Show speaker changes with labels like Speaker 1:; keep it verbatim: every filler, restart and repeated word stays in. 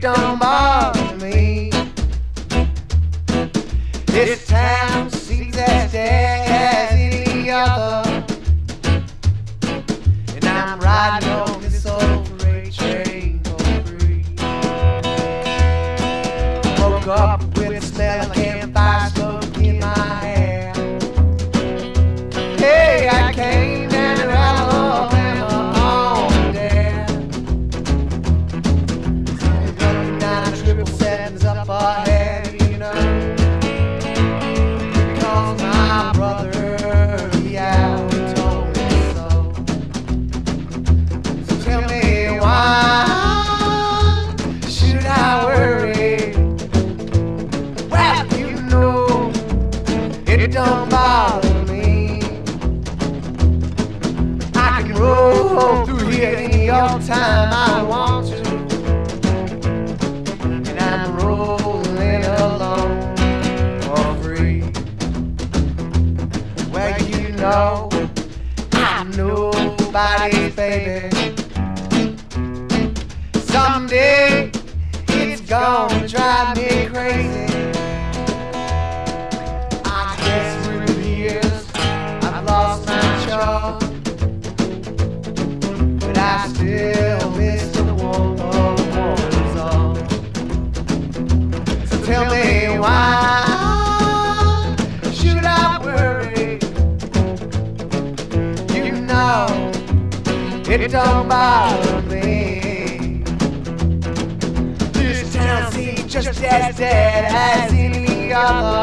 Speaker 1: don't bother me. This town seems as dead as any other, and I'm riding on this old freight train for free. Woke up with the smell of campfire smoke in my hair. Hey, I came down to Alabama on there. Looking down triple sevens up ahead, you know. Because my brother, yeah, he told me so. So tell me, why should I worry? Well, you know, it don't bother me. I can roll through here any old time I want to, and I'm rolling alone for free. Well, you know, I'm nobody's baby. Someday it's gonna drive me crazy. I guess through the years I've lost my charm, but I still miss the warmth of woman's arms. So tell me, why should I worry? You know, it don't bother me. This town seems just as dead as any other,